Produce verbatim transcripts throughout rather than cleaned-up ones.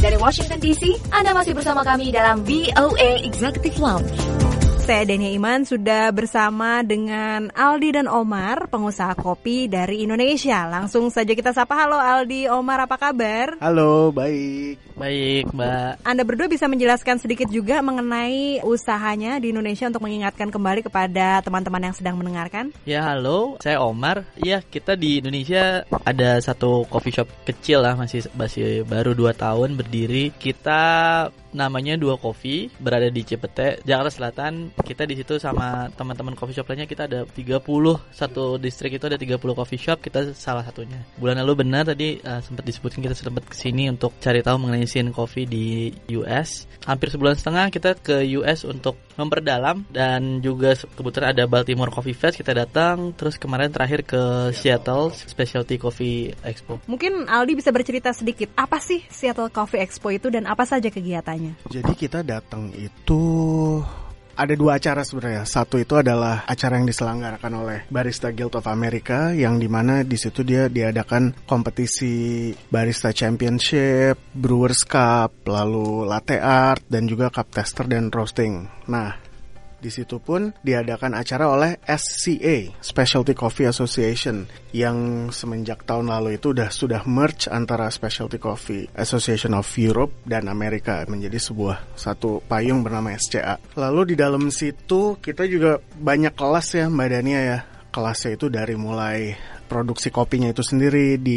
Dari Washington D C, Anda masih bersama kami dalam V O A Executive Lounge. Saya Denia Iman sudah bersama dengan Aldi dan Omar, pengusaha kopi dari Indonesia. Langsung saja kita sapa. Halo Aldi, Omar, apa kabar? Halo, baik. Baik, Mbak. Anda berdua bisa menjelaskan sedikit juga mengenai usahanya di Indonesia untuk mengingatkan kembali kepada teman-teman yang sedang mendengarkan? Ya, halo. Saya Omar. Ya, kita di Indonesia ada satu coffee shop kecil lah, masih masih baru dua tahun berdiri. Kita namanya Dua Coffee, berada di Cipete, Jakarta Selatan. Kita di situ sama teman-teman coffee shop lainnya, kita ada tiga puluh, satu distrik itu ada tiga puluh coffee shop, kita salah satunya. Bulan lalu benar tadi uh, sempat disebutkan kita sempat kesini untuk cari tahu mengenai scene coffee di U S. Hampir sebulan setengah kita ke U S untuk memperdalam, dan juga kebetulan ada Baltimore Coffee Fest, kita datang. Terus kemarin terakhir ke Seattle Specialty Coffee Expo. Mungkin Aldi bisa bercerita sedikit, apa sih Seattle Coffee Expo itu dan apa saja kegiatannya? Jadi kita datang itu ada dua acara sebenarnya. Satu itu adalah acara yang diselenggarakan oleh Barista Guild of America, yang dimana di situ dia diadakan kompetisi Barista Championship, Brewers Cup, lalu Latte Art, dan juga Cup Tester dan Roasting. Nah, di situ pun diadakan acara oleh S C A, Specialty Coffee Association, yang semenjak tahun lalu itu udah sudah merge antara Specialty Coffee Association of Europe dan Amerika menjadi sebuah satu payung bernama S C A. Lalu di dalam situ kita juga banyak kelas ya Mbak Dania ya. Kelasnya itu dari mulai produksi kopinya itu sendiri di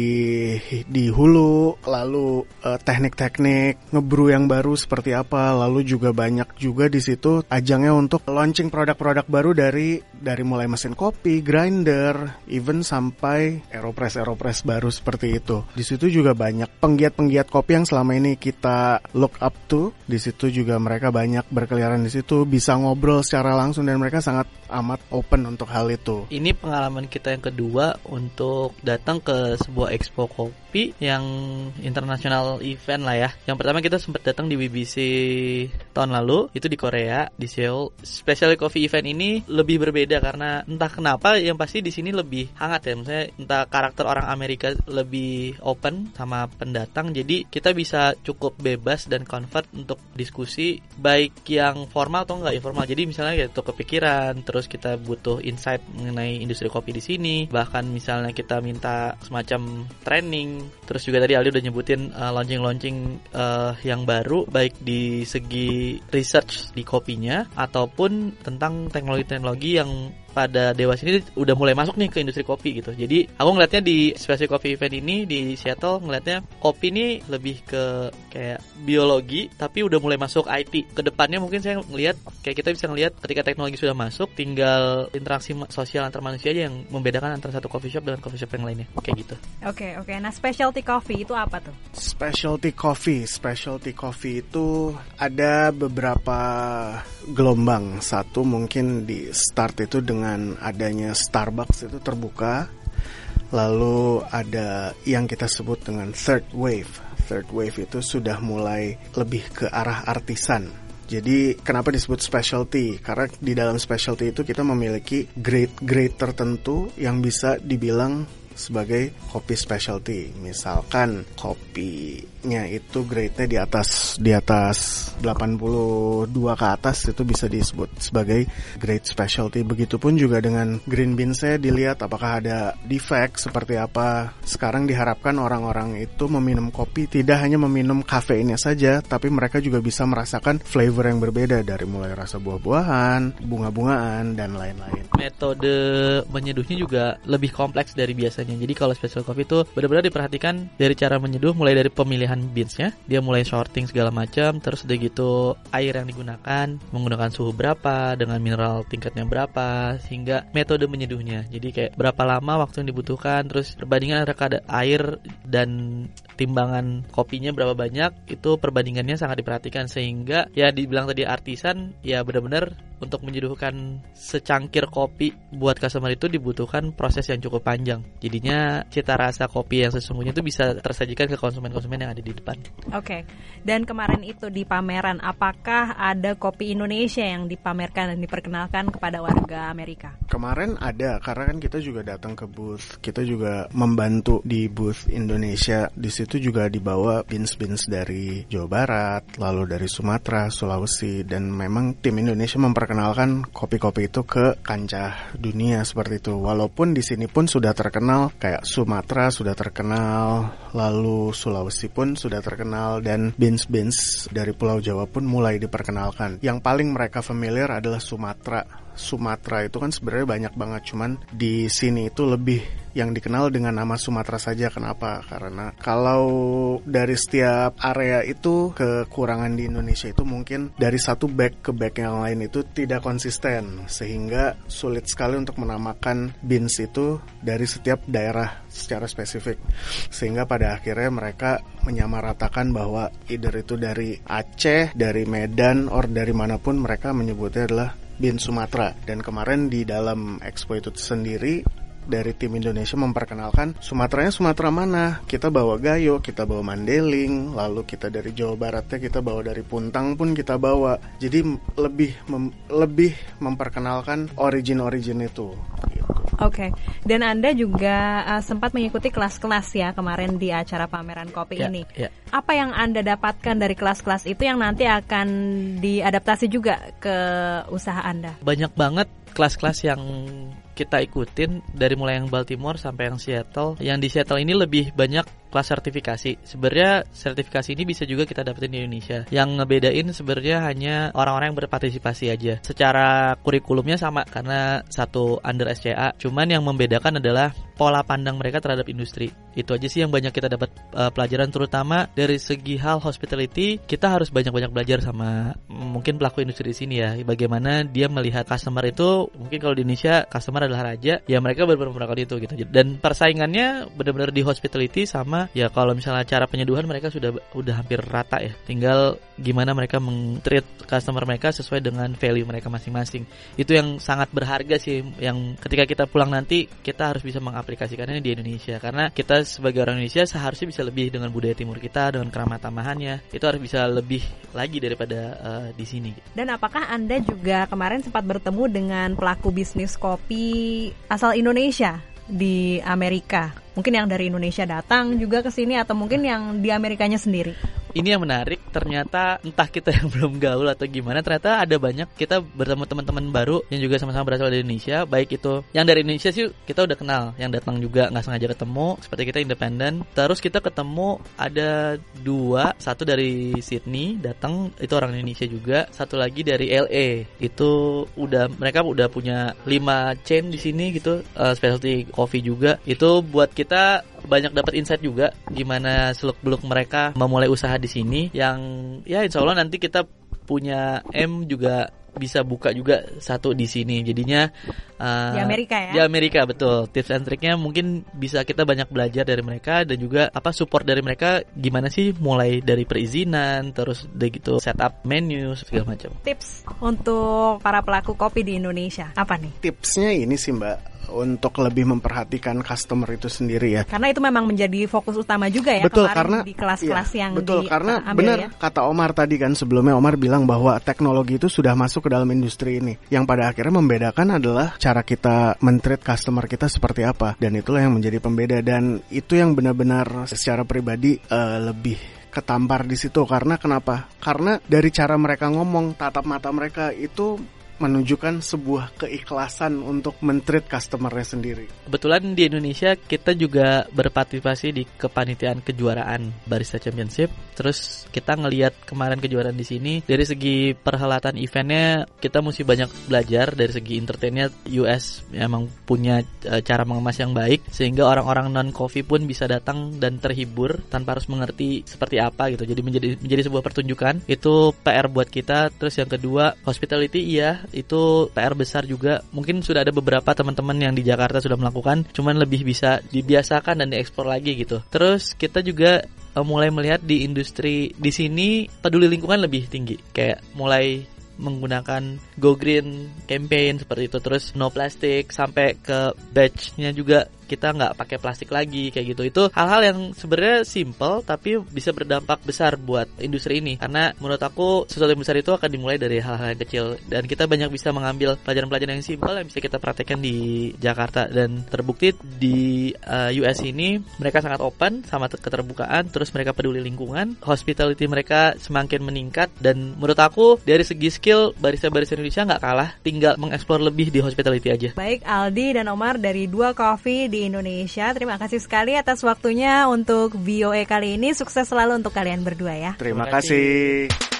di hulu, lalu uh, teknik-teknik ngebrew yang baru seperti apa, lalu juga banyak juga di situ ajangnya untuk launching produk-produk baru dari dari mulai mesin kopi, grinder, even sampai aeropress aeropress baru seperti itu. Di situ juga banyak penggiat-penggiat kopi yang selama ini kita look up to. Di situ juga mereka banyak berkeliaran di situ, bisa ngobrol secara langsung, dan mereka sangat amat open untuk hal itu. Ini pengalaman kita yang kedua untuk datang ke sebuah expo kopi yang international event lah ya. Yang pertama kita sempat datang di W B C tahun lalu, itu di Korea, di Seoul. Special Coffee event ini lebih berbeda karena entah kenapa yang pasti di sini lebih hangat ya. Misalnya entah karakter orang Amerika lebih open sama pendatang, jadi kita bisa cukup bebas dan convert untuk diskusi baik yang formal atau enggak informal. Jadi misalnya gitu kepikiran, terus kita butuh insight mengenai industri kopi di sini, bahkan misalnya kita minta semacam training. Terus juga tadi Aldi udah nyebutin uh, launching-launching uh, yang baru, baik di segi research di kopinya ataupun tentang teknologi-teknologi yang pada dewasa ini udah mulai masuk nih ke industri kopi gitu. Jadi aku ngelihatnya di Special Coffee Event ini di Seattle, ngelihatnya kopi ini lebih ke kayak biologi tapi udah mulai masuk I T. Kedepannya mungkin saya ngelihat kayak kita bisa ngelihat ketika teknologi sudah masuk, tinggal interaksi sosial antar manusia aja yang membedakan antara satu coffee shop dengan coffee shop yang lainnya, kayak gitu. Oke, oke. Nah, specialty coffee itu apa tuh? Specialty coffee, specialty coffee itu ada beberapa gelombang. Satu mungkin di start itu dengan dengan adanya Starbucks itu terbuka. Lalu ada yang kita sebut dengan third wave. Third wave itu sudah mulai lebih ke arah artisan. Jadi kenapa disebut specialty? Karena di dalam specialty itu kita memiliki grade-grade tertentu yang bisa dibilang sebagai kopi specialty. Misalkan kopinya itu grade-nya di atas di atas delapan puluh dua ke atas, itu bisa disebut sebagai grade specialty. Begitupun juga dengan green beans-nya, dilihat apakah ada defect seperti apa. Sekarang diharapkan orang-orang itu meminum kopi tidak hanya meminum kafeinnya saja, tapi mereka juga bisa merasakan flavor yang berbeda dari mulai rasa buah-buahan, bunga-bungaan, dan lain-lain. Metode menyeduhnya juga lebih kompleks dari biasanya. Jadi kalau special coffee itu benar-benar diperhatikan dari cara menyeduh, mulai dari pemilihan beansnya, dia mulai sorting segala macam, terus udah gitu air yang digunakan, menggunakan suhu berapa, dengan mineral tingkatnya berapa, sehingga metode menyeduhnya. Jadi kayak berapa lama waktu yang dibutuhkan, terus perbandingan antara kadar air dan timbangan kopinya berapa banyak, itu perbandingannya sangat diperhatikan, sehingga ya dibilang tadi artisan, ya benar-benar untuk menyeduhkan secangkir kopi buat customer itu dibutuhkan proses yang cukup panjang. Jadinya cita rasa kopi yang sesungguhnya itu bisa tersajikan ke konsumen-konsumen yang ada di depan. Oke, okay. Dan kemarin itu di pameran, apakah ada kopi Indonesia yang dipamerkan dan diperkenalkan kepada warga Amerika? Kemarin ada, karena kan kita juga datang ke booth, kita juga membantu di booth Indonesia. Di situ juga dibawa beans-beans dari Jawa Barat, lalu dari Sumatera, Sulawesi, dan memang tim Indonesia memperkenalkan kopi-kopi itu ke kancah dunia seperti itu. Walaupun di sini pun sudah terkenal, kayak Sumatera sudah terkenal, lalu Sulawesi pun sudah terkenal, dan beans-beans dari Pulau Jawa pun mulai diperkenalkan. Yang paling mereka familiar adalah Sumatera. Sumatera itu kan sebenarnya banyak banget, cuman di sini itu lebih yang dikenal dengan nama Sumatera saja. Kenapa? Karena kalau dari setiap area itu kekurangan di Indonesia itu mungkin dari satu bag ke bag yang lain itu tidak konsisten, sehingga sulit sekali untuk menamakan beans itu dari setiap daerah secara spesifik, sehingga pada akhirnya mereka menyamaratakan bahwa either itu dari Aceh, dari Medan, or dari manapun mereka menyebutnya adalah beans Sumatera. Dan kemarin di dalam expo itu sendiri dari tim Indonesia memperkenalkan Sumateranya Sumatera mana. Kita bawa Gayo, kita bawa Mandeling, lalu kita dari Jawa Baratnya kita bawa dari Puntang pun kita bawa. Jadi lebih mem- lebih memperkenalkan origin-origin itu. Oke, okay. Dan Anda juga uh, sempat mengikuti kelas-kelas ya kemarin di acara pameran kopi ya, ini. Ya. Apa yang Anda dapatkan dari kelas-kelas itu yang nanti akan diadaptasi juga ke usaha Anda? Banyak banget kelas-kelas yang kita ikutin, dari mulai yang Baltimore sampai yang Seattle. Yang di Seattle ini lebih banyak kelas sertifikasi. Sebenarnya sertifikasi ini bisa juga kita dapetin di Indonesia. Yang ngebedain sebenarnya hanya orang-orang yang berpartisipasi aja. Secara kurikulumnya sama karena satu under S C A. Cuman yang membedakan adalah pola pandang mereka terhadap industri. Itu aja sih yang banyak kita dapat uh, pelajaran, terutama dari segi hal hospitality. Kita harus banyak-banyak belajar sama mungkin pelaku industri di sini ya. Bagaimana dia melihat customer itu, mungkin kalau di Indonesia customer adalah raja, ya mereka benar-benar melakukan itu gitu. Dan persaingannya benar-benar di hospitality sama ya, kalau misalnya cara penyeduhan mereka sudah udah hampir rata ya. Tinggal gimana mereka meng-treat customer mereka sesuai dengan value mereka masing-masing. Itu yang sangat berharga sih, yang ketika kita pulang nanti kita harus bisa mengaplikasikannya di Indonesia. Karena kita sebagai orang Indonesia seharusnya bisa lebih dengan budaya timur kita, dengan keramat tamahannya. Itu harus bisa lebih lagi daripada uh, di sini. Dan apakah Anda juga kemarin sempat bertemu dengan pelaku bisnis kopi asal Indonesia di Amerika? Mungkin yang dari Indonesia datang juga ke sini, atau mungkin yang di Amerikanya sendiri? Ini yang menarik, ternyata entah kita yang belum gaul atau gimana, ternyata ada banyak kita bertemu teman-teman baru yang juga sama-sama berasal dari Indonesia. Baik itu yang dari Indonesia sih kita udah kenal, yang datang juga nggak sengaja ketemu, seperti kita independen. Terus kita ketemu ada dua, satu dari Sydney datang, itu orang Indonesia juga, satu lagi dari L A. Itu udah mereka udah punya lima chain di sini gitu, uh, specialty coffee juga. Itu buat kita kita banyak dapat insight juga gimana seluk-beluk mereka memulai usaha di sini, yang ya insya Allah nanti kita punya M juga bisa buka juga satu di sini. Jadinya uh, di Amerika ya. Di Amerika betul. Tips and triknya mungkin bisa kita banyak belajar dari mereka, dan juga apa support dari mereka gimana sih mulai dari perizinan, terus udah gitu setup menu segala macam. Tips untuk para pelaku kopi di Indonesia apa nih? Tipsnya ini sih Mbak, untuk lebih memperhatikan customer itu sendiri ya. Karena itu memang menjadi fokus utama juga ya. Betul, kemarin karena di kelas-kelas iya, yang betul, di, karena ambil benar ya. Kata Omar tadi kan sebelumnya, Omar bilang bahwa teknologi itu sudah masuk ke dalam industri ini. Yang pada akhirnya membedakan adalah cara kita men-treat customer kita seperti apa, dan itulah yang menjadi pembeda, dan itu yang benar-benar secara pribadi uh, lebih ketampar di situ. Karena kenapa? Karena dari cara mereka ngomong, tatap mata mereka itu menunjukkan sebuah keikhlasan untuk men-treat customer-nya sendiri. Kebetulan di Indonesia kita juga berpartisipasi di kepanitiaan kejuaraan Barista Championship. Terus kita ngelihat kemarin kejuaraan di sini, dari segi perhelatan eventnya kita mesti banyak belajar. Dari segi entertainnya U S memang punya uh, cara mengemas yang baik, sehingga orang-orang non-coffee pun bisa datang dan terhibur tanpa harus mengerti seperti apa gitu. Jadi menjadi menjadi sebuah pertunjukan. Itu P R buat kita. Terus yang kedua, hospitality iya, itu P R besar juga. Mungkin sudah ada beberapa teman-teman yang di Jakarta sudah melakukan, cuman lebih bisa dibiasakan dan diekspor lagi gitu. Terus kita juga uh, mulai melihat di industri di sini peduli lingkungan lebih tinggi. Kayak mulai menggunakan Go Green campaign seperti itu, terus no plastic, sampai ke batch-nya juga kita nggak pakai plastik lagi kayak gitu. Itu hal-hal yang sebenarnya simple tapi bisa berdampak besar buat industri ini, karena menurut aku sesuatu yang besar itu akan dimulai dari hal-hal yang kecil, dan kita banyak bisa mengambil pelajaran-pelajaran yang simple yang bisa kita praktekkan di Jakarta. Dan terbukti di uh, U S ini mereka sangat open sama keterbukaan, terus mereka peduli lingkungan, hospitality mereka semakin meningkat, dan menurut aku dari segi skill barista-barista Indonesia nggak kalah, tinggal mengeksplor lebih di hospitality aja. Baik, Aldi dan Omar dari Dua Coffee di Indonesia, terima kasih sekali atas waktunya untuk V O A kali ini. Sukses selalu untuk kalian berdua ya. Terima kasih.